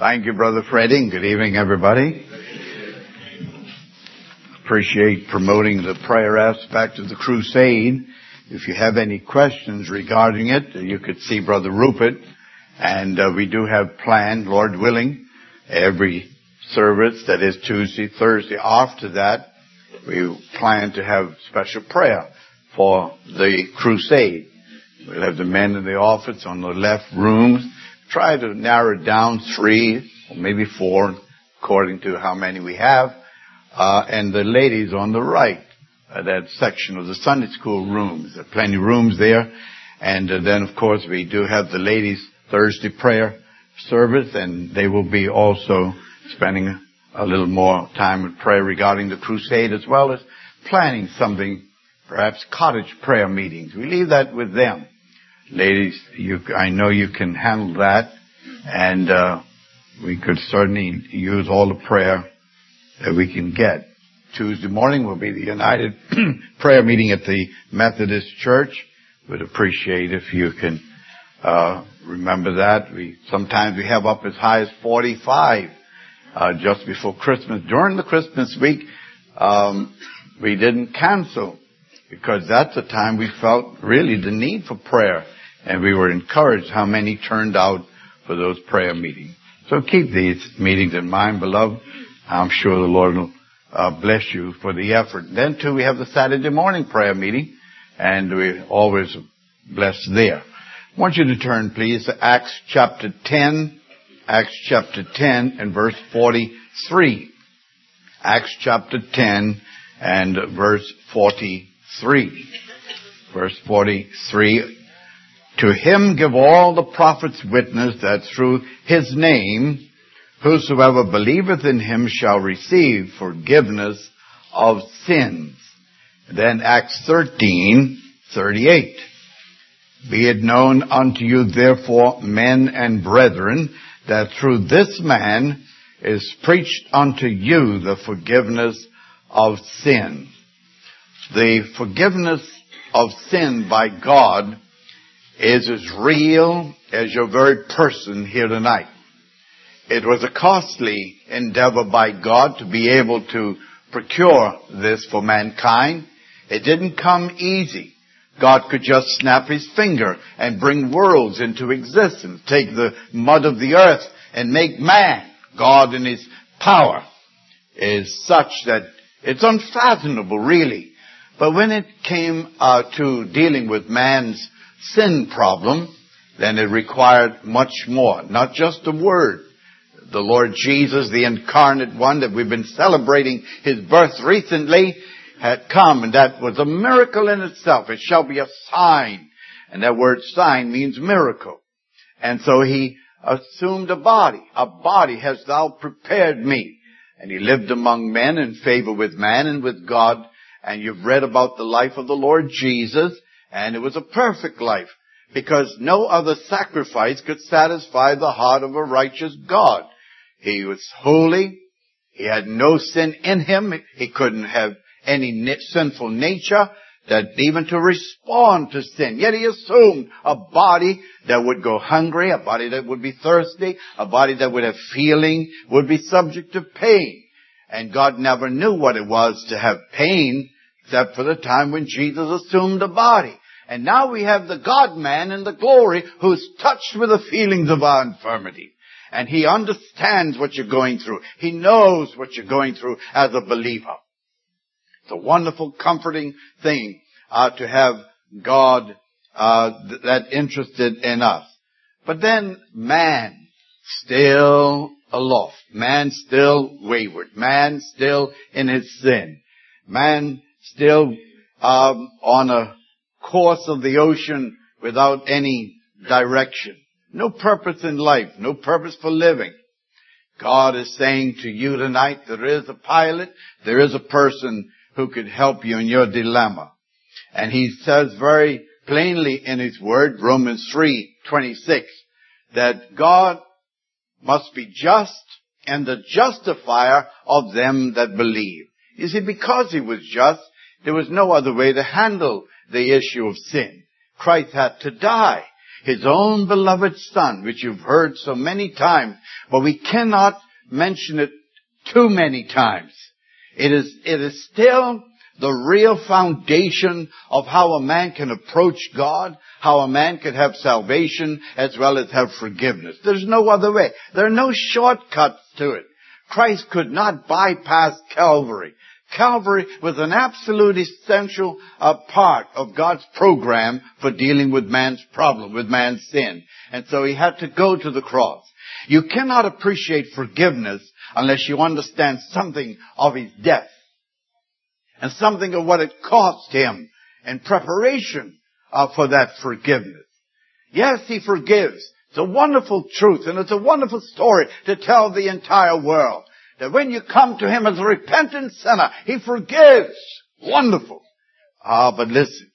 Thank you, Brother Freddie. Good evening, everybody. Appreciate promoting the prayer aspect of the crusade. If you have any questions regarding it, you could see Brother Rupert. And we do have planned, Lord willing, every service, that is Tuesday, Thursday. After that, we plan to have special prayer for the crusade. We'll have the men in the office on the left rooms. Try to narrow it down 3 or maybe 4, according to how many we have. And the ladies on the right, that section of the Sunday school rooms. There are plenty of rooms there. And then, of course, we do have the ladies' Thursday prayer service, and they will be also spending a little more time in prayer regarding the crusade, as well as planning something, perhaps cottage prayer meetings. We leave that with them. Ladies, I know you can handle that, and we could certainly use all the prayer that we can get. Tuesday morning will be the United Prayer Meeting at the Methodist Church. Would appreciate if you can remember that. Sometimes we have up as high as 45 just before Christmas. During the Christmas week, we didn't cancel, because that's the time we felt really the need for prayer. And we were encouraged how many turned out for those prayer meetings. So keep these meetings in mind, beloved. I'm sure the Lord will bless you for the effort. Then, too, we have the Saturday morning prayer meeting, and we're always blessed there. I want you to turn, please, to Acts chapter 10. Acts chapter 10 and verse 43. Acts chapter 10 and verse 43. Verse 43. To him give all the prophets witness that through his name whosoever believeth in him shall receive forgiveness of sins. Then Acts 13:38. Be it known unto you therefore, men and brethren, that through this man is preached unto you the forgiveness of sin. The forgiveness of sin by God is as real as your very person here tonight. It was a costly endeavor by God to be able to procure this for mankind. It didn't come easy. God could just snap his finger and bring worlds into existence, take the mud of the earth and make man. God in his power is such that it's unfathomable, really. But when it came to dealing with man's sin problem, then it required much more. Not just a word. The Lord Jesus, the incarnate one that we've been celebrating his birth recently, had come, and that was a miracle in itself. It shall be a sign. And that word sign means miracle. And so he assumed a body. A body hast thou prepared me. And he lived among men in favor with man and with God. And you've read about the life of the Lord Jesus. And it was a perfect life, because no other sacrifice could satisfy the heart of a righteous God. He was holy. He had no sin in him. He couldn't have any sinful nature that even to respond to sin. Yet he assumed a body that would go hungry, a body that would be thirsty, a body that would have feeling, would be subject to pain. And God never knew what it was to have pain, except for the time when Jesus assumed a body. And now we have the God-man in the glory who's touched with the feelings of our infirmity. And he understands what you're going through. He knows what you're going through as a believer. It's a wonderful, comforting thing to have God that interested in us. But then man still aloft. Man still wayward. Man still in his sin. Man still on a course of the ocean without any direction. No purpose in life. No purpose for living. God is saying to you tonight, there is a pilot. There is a person who could help you in your dilemma. And he says very plainly in his word, Romans 3:26, that God must be just and the justifier of them that believe. You see, because he was just, there was no other way to handle the issue of sin. Christ had to die. His own beloved Son, which you've heard so many times, but we cannot mention it too many times. It is still the real foundation of how a man can approach God, how a man can have salvation as well as have forgiveness. There's no other way. There are no shortcuts to it. Christ could not bypass Calvary. Calvary was an absolute essential part of God's program for dealing with man's problem, with man's sin. And so he had to go to the cross. You cannot appreciate forgiveness unless you understand something of his death and something of what it cost him in preparation for that forgiveness. Yes, he forgives. It's a wonderful truth, and it's a wonderful story to tell the entire world. That when you come to him as a repentant sinner, he forgives. Wonderful. But listen.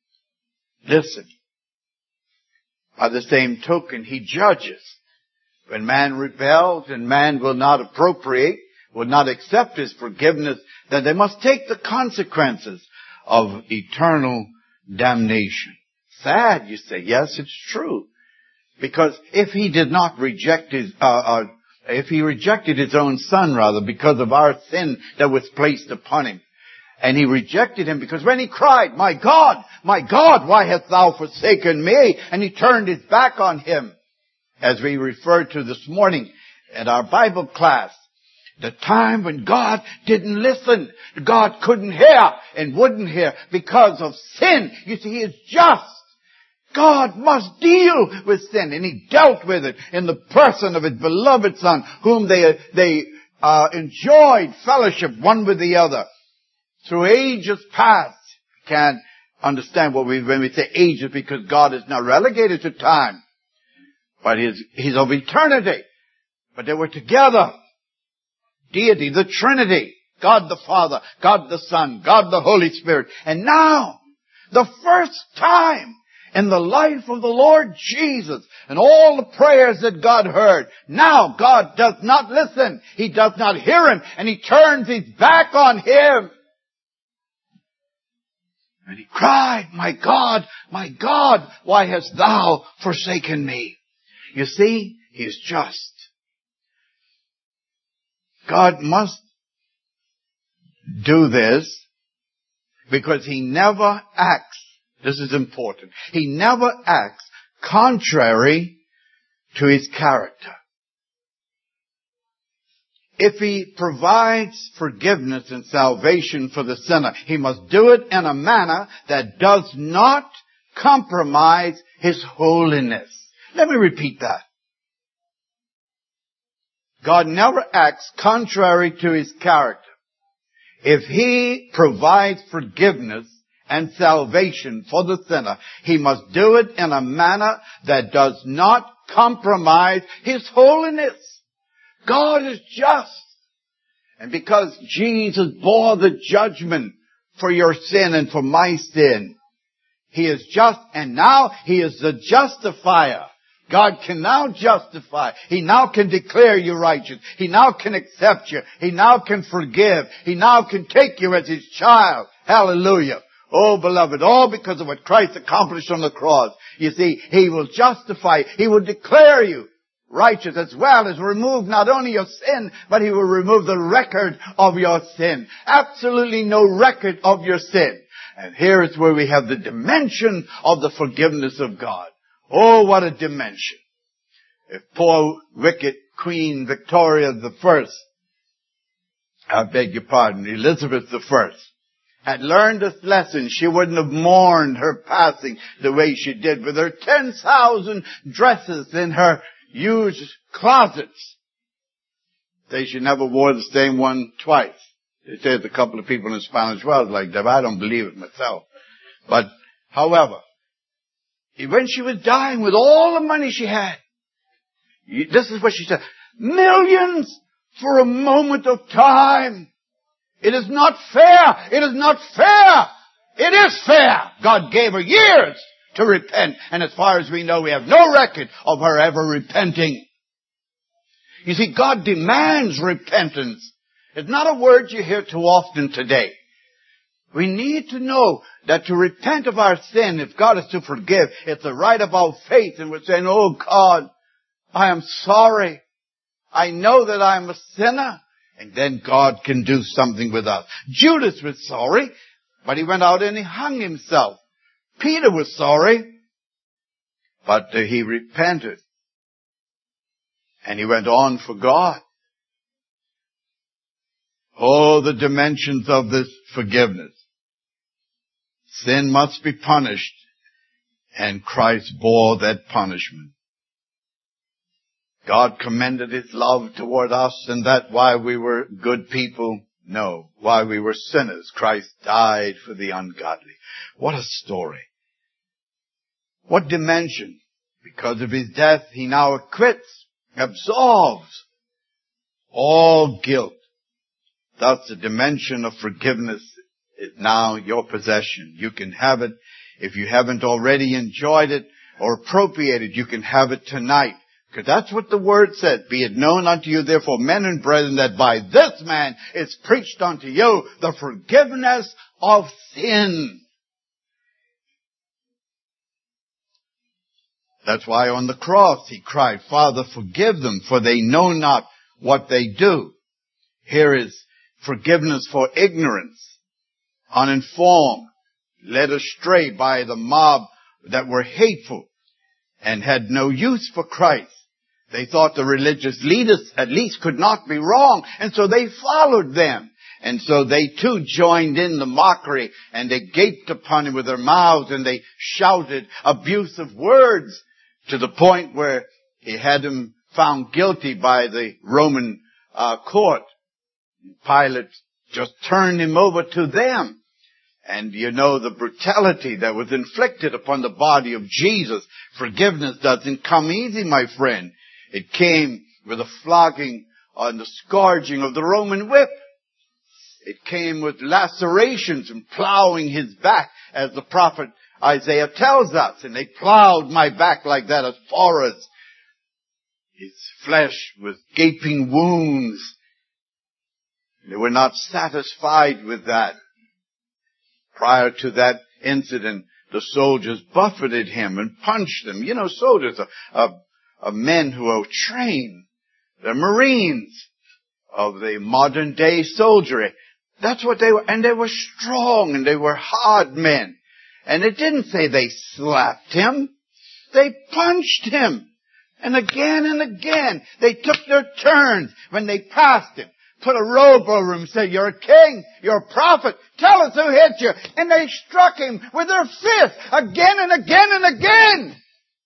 By the same token, he judges. When man rebels and man will not appropriate, will not accept his forgiveness, then they must take the consequences of eternal damnation. Sad, you say. Yes, it's true. Because if he did not reject if he rejected his own Son, rather, because of our sin that was placed upon him, and he rejected him because when he cried, my God, why hast thou forsaken me? And he turned his back on him, as we referred to this morning at our Bible class. The time when God didn't listen, God couldn't hear and wouldn't hear because of sin. You see, he is just. God must deal with sin, and he dealt with it in the person of his beloved Son, whom they enjoyed fellowship one with the other through ages past. Can't understand when we say ages, because God is not relegated to time, but he's of eternity. But they were together. Deity, the Trinity, God the Father, God the Son, God the Holy Spirit. And now, the first time in the life of the Lord Jesus and all the prayers that God heard, now God does not listen. He does not hear him, and he turns his back on him. And he cried, my God, why hast thou forsaken me? You see, he is just. God must do this because he never acts. This is important. He never acts contrary to his character. If he provides forgiveness and salvation for the sinner, he must do it in a manner that does not compromise his holiness. Let me repeat that. God never acts contrary to his character. If he provides forgiveness and salvation for the sinner, he must do it in a manner that does not compromise his holiness. God is just. And because Jesus bore the judgment for your sin and for my sin, he is just, and now he is the justifier. God can now justify. He now can declare you righteous. He now can accept you. He now can forgive. He now can take you as his child. Hallelujah. Oh, beloved, all because of what Christ accomplished on the cross. You see, he will justify. He will declare you righteous as well as remove not only your sin, but he will remove the record of your sin. Absolutely no record of your sin. And here is where we have the dimension of the forgiveness of God. Oh, what a dimension. If poor, wicked Queen Victoria Elizabeth I, had learned this lesson, she wouldn't have mourned her passing the way she did with her 10,000 dresses in her huge closets. She never wore the same one twice. They say there's a couple of people in the Spanish world like that, but I don't believe it myself. But, however, when she was dying with all the money she had, this is what she said, millions for a moment of time. It is not fair. It is not fair. It is fair. God gave her years to repent. And as far as we know, we have no record of her ever repenting. You see, God demands repentance. It's not a word you hear too often today. We need to know that to repent of our sin, if God is to forgive, it's a right of our faith, and we're saying, oh God, I am sorry. I know that I am a sinner. And then God can do something with us. Judas was sorry, but he went out and he hung himself. Peter was sorry, but he repented. And he went on for God. Oh, the dimensions of this forgiveness. Sin must be punished, and Christ bore that punishment. God commended His love toward us, and that while we were good people, no, while we were sinners, Christ died for the ungodly. What a story. What dimension? Because of His death, He now acquits, absolves all guilt. Thus, the dimension of forgiveness is now your possession. You can have it. If you haven't already enjoyed it or appropriated, you can have it tonight. Because that's what the Word said. Be it known unto you, therefore, men and brethren, that by this man is preached unto you the forgiveness of sin. That's why on the cross He cried, Father, forgive them, for they know not what they do. Here is forgiveness for ignorance, uninformed, led astray by the mob that were hateful and had no use for Christ. They thought the religious leaders at least could not be wrong, and so they followed them. And so they too joined in the mockery, and they gaped upon Him with their mouths, and they shouted abusive words to the point where He had Him found guilty by the Roman court. Pilate just turned Him over to them. And you know the brutality that was inflicted upon the body of Jesus. Forgiveness doesn't come easy, my friend. It came with a flogging and the scourging of the Roman whip. It came with lacerations and plowing His back, as the prophet Isaiah tells us. And they plowed my back like that as far as His flesh with gaping wounds. They were not satisfied with that. Prior to that incident, the soldiers buffeted Him and punched Him. You know, soldiers are men who are trained. They're Marines of the modern day soldiery. That's what they were. And they were strong and they were hard men. And it didn't say they slapped Him. They punched Him. And again, they took their turns when they passed Him. Put a robe over Him and said, you're a king, you're a prophet, tell us who hit you. And they struck Him with their fists again and again and again.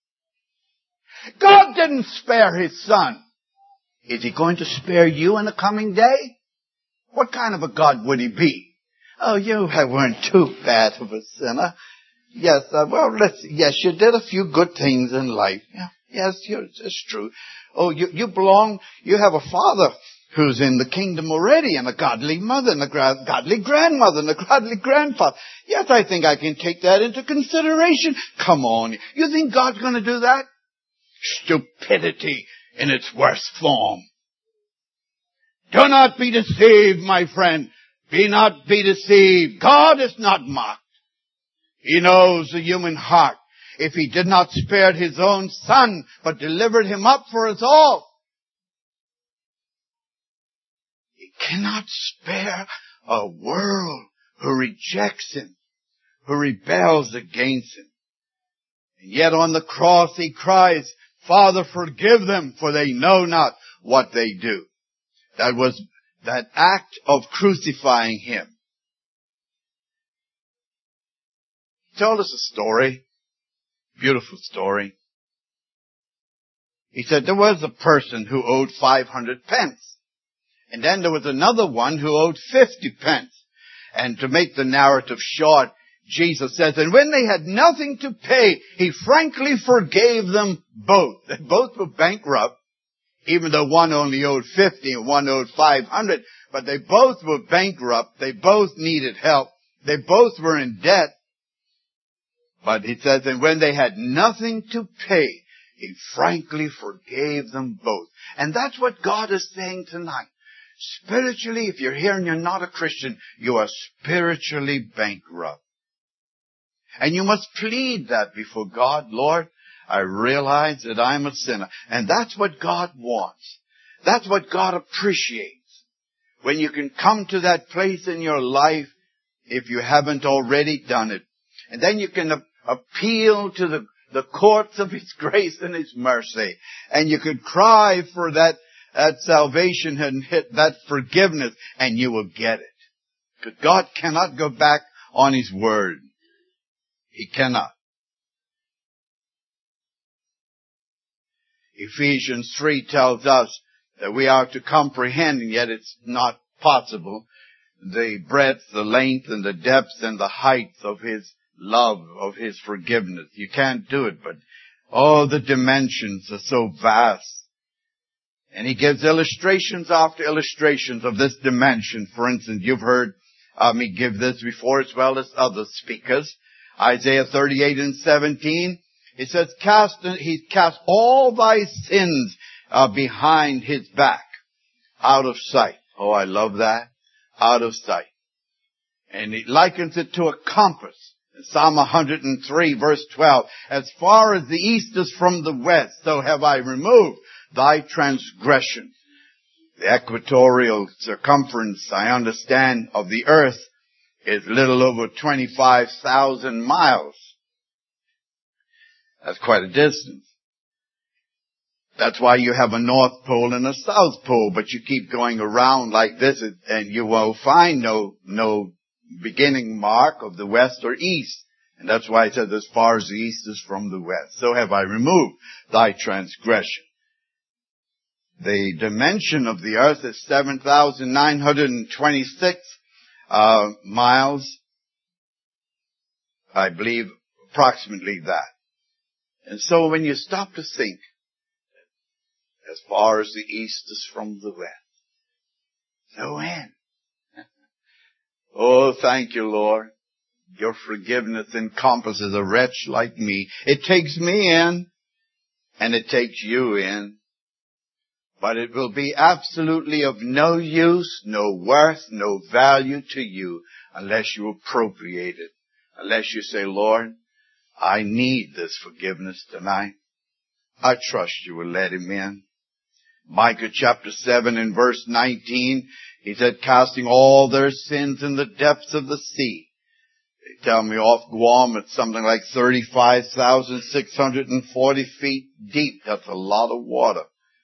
God didn't spare His Son. Is He going to spare you in the coming day? What kind of a God would He be? Oh, you weren't too bad of a sinner. Yes, yes, you did a few good things in life. Yeah, yes, it's true. Oh, you have a father who's in the kingdom already, and a godly mother, and a godly grandmother, and a godly grandfather. Yes, I think I can take that into consideration. Come on. You think God's going to do that? Stupidity in its worst form. Do not be deceived, my friend. Be not be deceived. God is not mocked. He knows the human heart. If He did not spare His own Son, but delivered Him up for us all, He cannot spare a world who rejects Him, who rebels against Him. And yet on the cross He cries, Father, forgive them, for they know not what they do. That was that act of crucifying Him. He told us a story, beautiful story. He said there was a person who owed 500 pence. And then there was another one who owed 50 pence. And to make the narrative short, Jesus says, and when they had nothing to pay, He frankly forgave them both. They both were bankrupt, even though one only owed 50 and one owed 500. But they both were bankrupt. They both needed help. They both were in debt. But He says, and when they had nothing to pay, He frankly forgave them both. And that's what God is saying tonight. Spiritually, if you're here and you're not a Christian, you are spiritually bankrupt. And you must plead that before God. Lord, I realize that I'm a sinner. And that's what God wants. That's what God appreciates. When you can come to that place in your life, if you haven't already done it. And then you can appeal to the courts of His grace and His mercy. And you could cry for that salvation and that forgiveness, and you will get it. Because God cannot go back on His word. He cannot. Ephesians 3 tells us that we are to comprehend, and yet it's not possible, the breadth, the length, and the depth, and the height of His love, of His forgiveness. You can't do it, but all the dimensions are so vast. And He gives illustrations after illustrations of this dimension. For instance, you've heard me give this before as well as other speakers. Isaiah 38:17, it says, He cast all thy sins behind His back, out of sight. Oh, I love that. Out of sight. And He likens it to a compass. In Psalm 103 verse 12, as far as the east is from the west, so have I removed thy transgression. The equatorial circumference, I understand, of the earth is little over 25,000 miles. That's quite a distance. That's why you have a North Pole and a South Pole, but you keep going around like this and you will find no beginning mark of the west or east. And that's why it says as far as the east is from the west, so have I removed thy transgression. The dimension of the earth is 7,926 miles. I believe approximately that. And so when you stop to think, as far as the east is from the west, no end. Oh, thank you, Lord. Your forgiveness encompasses a wretch like me. It takes me in, and it takes you in. But it will be absolutely of no use, no worth, no value to you unless you appropriate it. Unless you say, Lord, I need this forgiveness tonight. I trust you will let Him in. Micah chapter 7 and verse 19, he said, casting all their sins in the depths of the sea. They tell me off Guam it's something like 35,640 feet deep. That's a lot of water.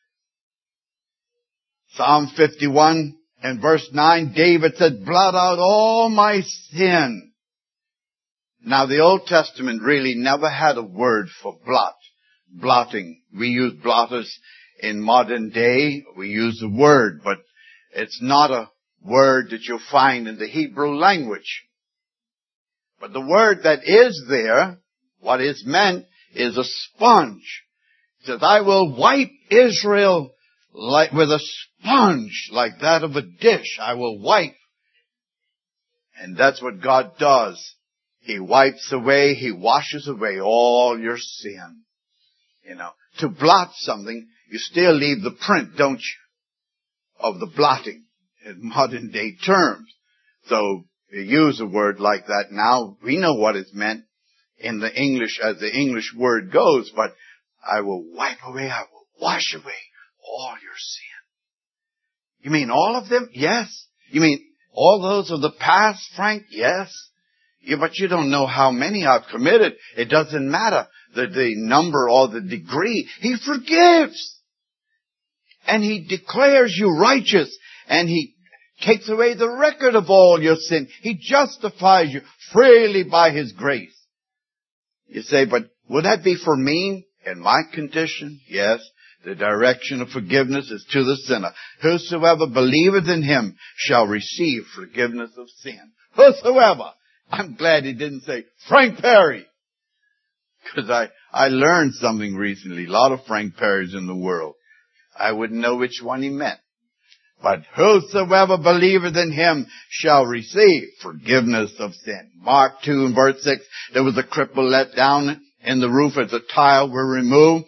Psalm 51 and verse 9, David said, blot out all my sin. Now the Old Testament really never had a word for blotting. We use blotters in modern day. We use the word, but it's not a word that you'll find in the Hebrew language. But the word that is there, what is meant, is a sponge. It says, I will wipe Israel like with a sponge, like that of a dish. I will wipe. And that's what God does. He wipes away, He washes away all your sin. You know, to blot something, you still leave the print, don't you? Of the blotting in modern day terms. So you use a word like that now. We know what it's meant in the English as the English word goes, but I will wipe away, I will wash away all your sin. You mean all of them? Yes. You mean all those of the past, Frank? Yes. Yeah, but you don't know how many I've committed. It doesn't matter the number or the degree. He forgives. And He declares you righteous. And He takes away the record of all your sin. He justifies you freely by His grace. You say, but would that be for me in my condition? Yes. The direction of forgiveness is to the sinner. Whosoever believeth in Him shall receive forgiveness of sin. Whosoever. I'm glad He didn't say Frank Perry. Because I learned something recently. A lot of Frank Perrys in the world. I wouldn't know which one He meant. But whosoever believeth in Him shall receive forgiveness of sin. Mark 2 and verse 6, there was a cripple let down in the roof as the tile were removed.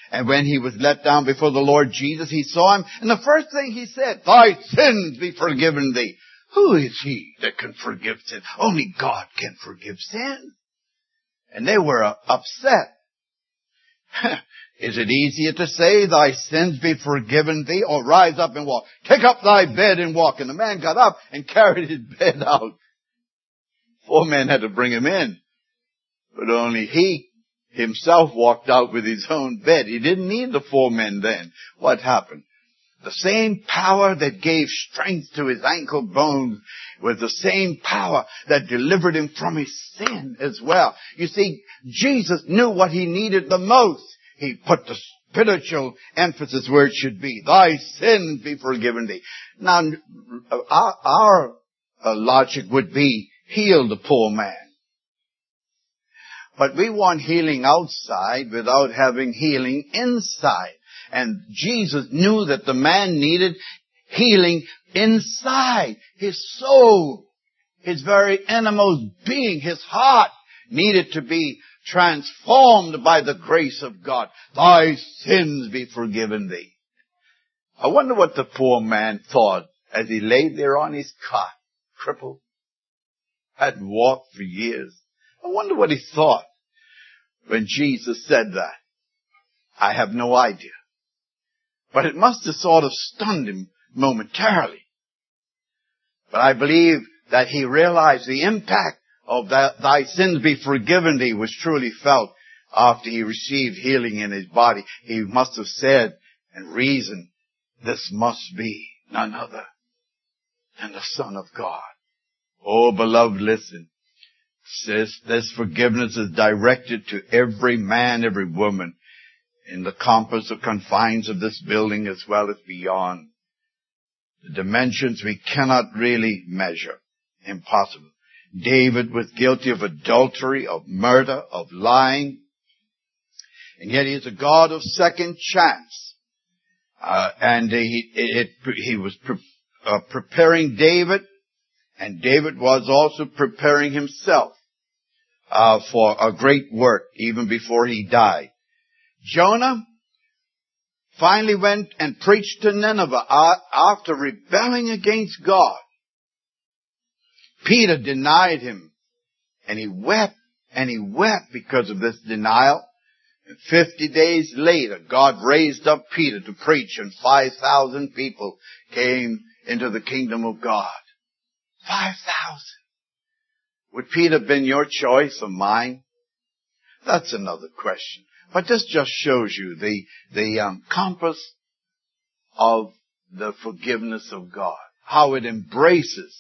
And when he was let down before the Lord Jesus, he saw him. And the first thing he said, thy sins be forgiven thee. Who is he that can forgive sin? Only God can forgive sin. And they were upset. Is it easier to say, thy sins be forgiven thee, or rise up and walk? Take up thy bed and walk. And the man got up and carried his bed out. 4 men had to bring him in. But only he himself walked out with his own bed. He didn't need the 4 men then. What happened? The same power that gave strength to his ankle bones was the same power that delivered him from his sin as well. You see, Jesus knew what he needed the most. He put the spiritual emphasis where it should be. Thy sins be forgiven thee. Now, our logic would be, heal the poor man. But we want healing outside without having healing inside. And Jesus knew that the man needed healing inside. His soul, his very innermost being, his heart needed to be transformed by the grace of God. Thy sins be forgiven thee. I wonder what the poor man thought as he lay there on his cot, crippled, hadn't walked for years. I wonder what he thought when Jesus said that. I have no idea. But it must have sort of stunned him momentarily. But I believe that he realized the impact of that thy sins be forgiven thee was truly felt after he received healing in his body. He must have said and reasoned, this must be none other than the Son of God. Oh, beloved, listen. This forgiveness is directed to every man, every woman in the compass or confines of this building as well as beyond. The dimensions we cannot really measure. Impossible. David was guilty of adultery, of murder, of lying. And yet he is a God of second chance. And he was preparing David, and David was also preparing himself for a great work even before he died. Jonah finally went and preached to Nineveh after rebelling against God. Peter denied him, and he wept because of this denial. And 50 days later, God raised up Peter to preach, and 5,000 people came into the kingdom of God. 5,000. Would Peter have been your choice or mine? That's another question. But this just shows you the compass of the forgiveness of God. How it embraces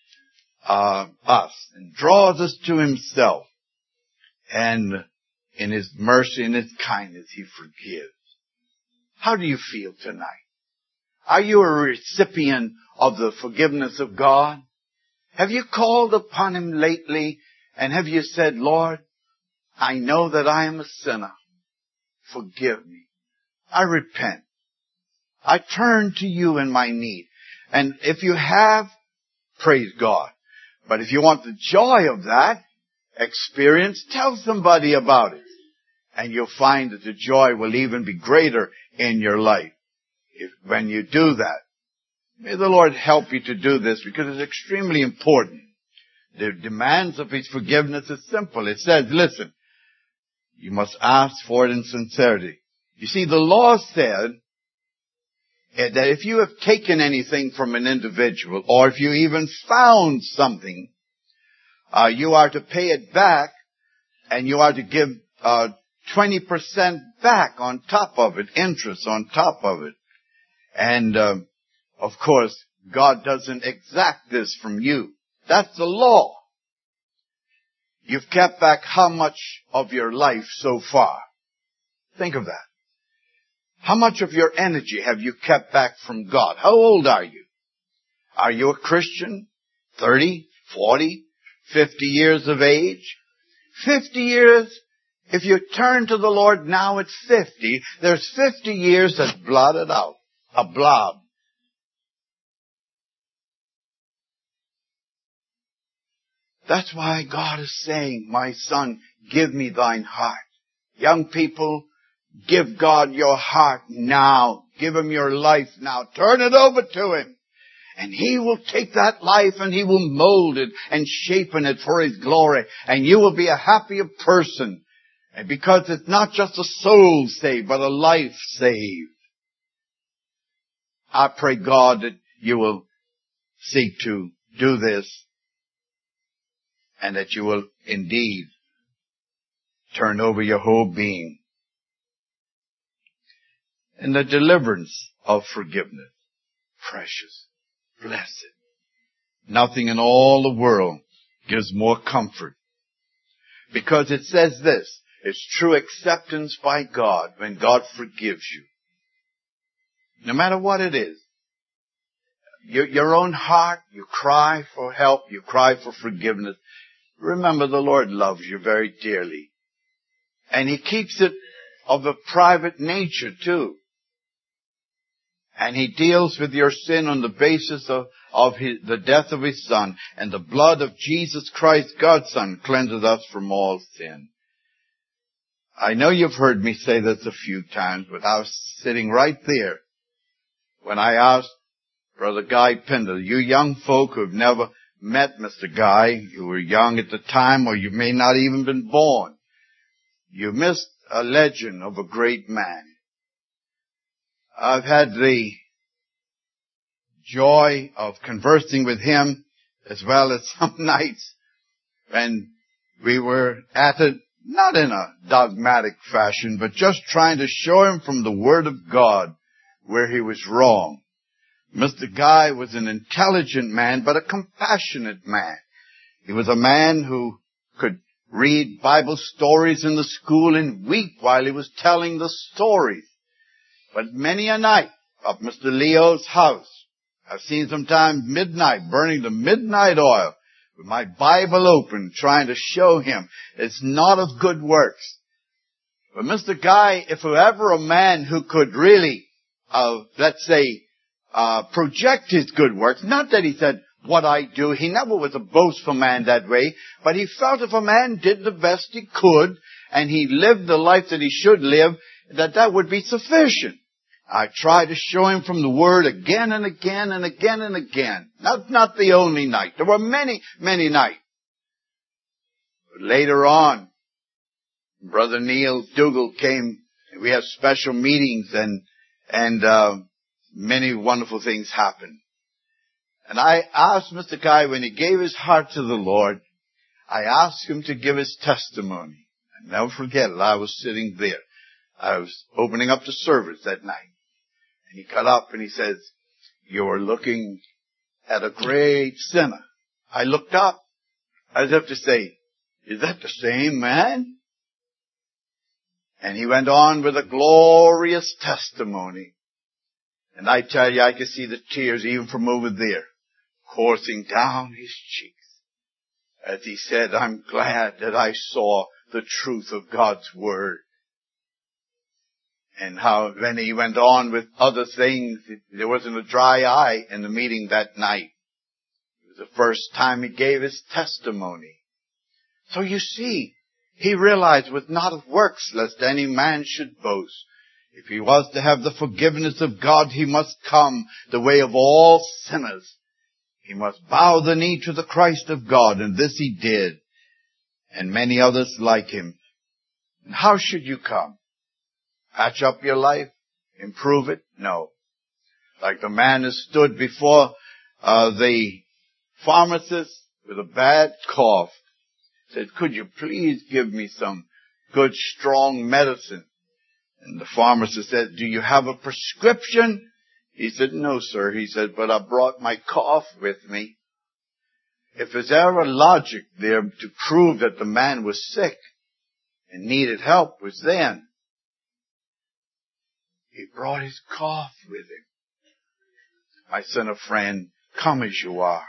us and draws us to himself. And in his mercy and his kindness, he forgives. How do you feel tonight? Are you a recipient of the forgiveness of God? Have you called upon him lately and have you said, Lord, I know that I am a sinner. Forgive me. I repent. I turn to you in my need. And if you have, praise God. But if you want the joy of that experience, tell somebody about it. And you'll find that the joy will even be greater in your life when you do that. May the Lord help you to do this because it's extremely important. The demands of his forgiveness is simple. It says, listen, you must ask for it in sincerity. You see, the law said that if you have taken anything from an individual, or if you even found something, you are to pay it back, and you are to give 20% back on top of it, interest on top of it. And of course, God doesn't exact this from you. That's the law. You've kept back how much of your life so far? Think of that. How much of your energy have you kept back from God? How old are you? Are you a Christian? 30, 40, 50 years of age? 50 years? If you turn to the Lord now at 50, there's 50 years that's blotted out. A blob. That's why God is saying, my son, give me thine heart. Young people, Give God your heart now. Give Him your life now. Turn it over to Him. And He will take that life and He will mold it and shapen it for His glory. And you will be a happier person. And because it's not just a soul saved, but a life saved. I pray, God, that you will seek to do this. And that you will indeed turn over your whole being. And the deliverance of forgiveness. Precious. Blessed. Nothing in all the world gives more comfort. Because it says this, it's true acceptance by God when God forgives you. No matter what it is. Your own heart, you cry for help, you cry for forgiveness. Remember, the Lord loves you very dearly. And He keeps it of a private nature too. And He deals with your sin on the basis of the death of His Son. And the blood of Jesus Christ, God's Son, cleanses us from all sin. I know you've heard me say this a few times, but I was sitting right there when I asked Brother Guy Pender, you young folk who have never met Mr. Guy, you were young at the time or you may not even been born. You missed a legend of a great man. I've had the joy of conversing with him as well as some nights when we were at it, not in a dogmatic fashion, but just trying to show him from the Word of God where he was wrong. Mr. Guy was an intelligent man, but a compassionate man. He was a man who could read Bible stories in the school and weep while he was telling the stories. But many a night of Mr. Leo's house, I've seen sometimes midnight, burning the midnight oil with my Bible open, trying to show him it's not of good works. But Mr. Guy, if there were ever a man who could really, let's say, project his good works, not that he said, what I do, he never was a boastful man that way, but he felt if a man did the best he could, and he lived the life that he should live, that would be sufficient. I tried to show him from the Word again and again and again and again. Not the only night. There were many, many nights. But later on, Brother Neil Dougal came, and we had special meetings and many wonderful things happened. And I asked Mr. Guy, when he gave his heart to the Lord, I asked him to give his testimony. I'll never forget it. I was sitting there. I was opening up the service that night. And he got up and he says, you are looking at a great sinner. I looked up as if to say, is that the same man? And he went on with a glorious testimony. And I tell you, I could see the tears even from over there coursing down his cheeks as he said, I'm glad that I saw the truth of God's Word. And how when he went on with other things, there wasn't a dry eye in the meeting that night. It was the first time he gave his testimony. So you see, he realized with not of works, lest any man should boast. If he was to have the forgiveness of God, he must come the way of all sinners. He must bow the knee to the Christ of God, and this he did, and many others like him. And how should you come? Patch up your life? Improve it? No. Like the man who stood before the pharmacist with a bad cough, said, could you please give me some good strong medicine? And the pharmacist said, do you have a prescription? He said, no, sir. He said, but I brought my cough with me. If there's ever logic there to prove that the man was sick and needed help, was then. He brought his cough with him. I sent a friend, come as you are.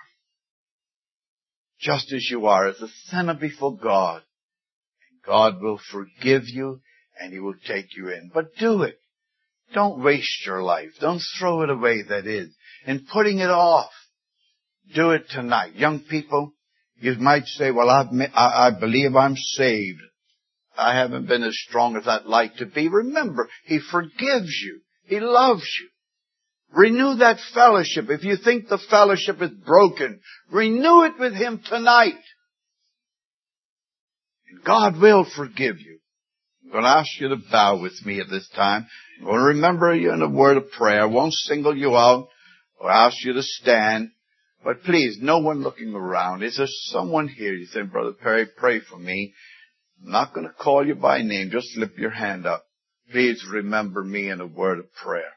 Just as you are, as a sinner before God. And God will forgive you and He will take you in. But do it. Don't waste your life. Don't throw it away, that is. And putting it off. Do it tonight. Young people, you might say, well, I believe I'm saved. I haven't been as strong as I'd like to be. Remember, He forgives you. He loves you. Renew that fellowship. If you think the fellowship is broken, renew it with Him tonight. And God will forgive you. I'm going to ask you to bow with me at this time. I'm going to remember you in a word of prayer. I won't single you out or ask you to stand. But please, no one looking around. Is there someone here? You say, Brother Perry, pray for me. I'm not going to call you by name. Just slip your hand up. Please remember me in a word of prayer.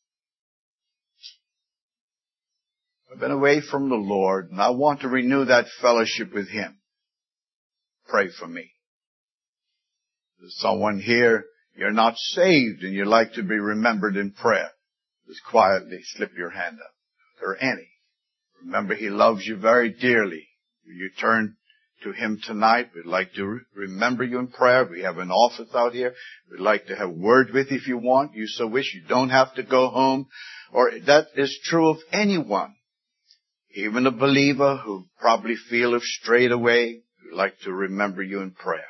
I've been away from the Lord, and I want to renew that fellowship with Him. Pray for me. There's someone here, you're not saved, and you'd like to be remembered in prayer. Just quietly slip your hand up. If there are any. Remember, He loves you very dearly. Will you turn to Him tonight? We'd like to remember you in prayer. We have an office out here. We'd like to have word with you if you want. You so wish. You don't have to go home. Or that is true of anyone. Even a believer who probably feel have strayed away. We'd like to remember you in prayer.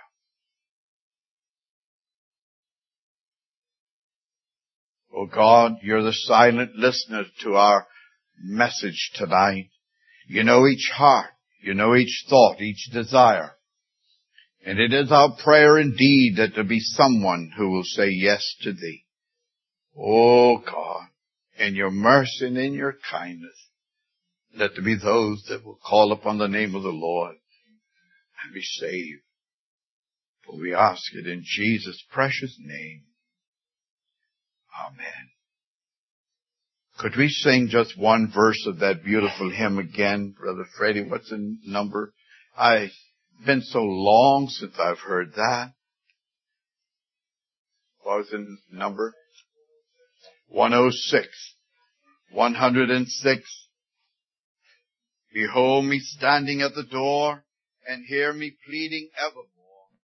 Oh God, you're the silent listener to our message tonight. You know each heart. You know each thought, each desire. And it is our prayer indeed that there be someone who will say yes to Thee. Oh God, in your mercy and in your kindness, let there be those that will call upon the name of the Lord and be saved. For we ask it in Jesus' precious name. Amen. Could we sing just one verse of that beautiful hymn again, Brother Freddie? What's the number? It's been so long since I've heard that. What was the number? 106. 106. Behold me standing at the door, and hear me pleading evermore.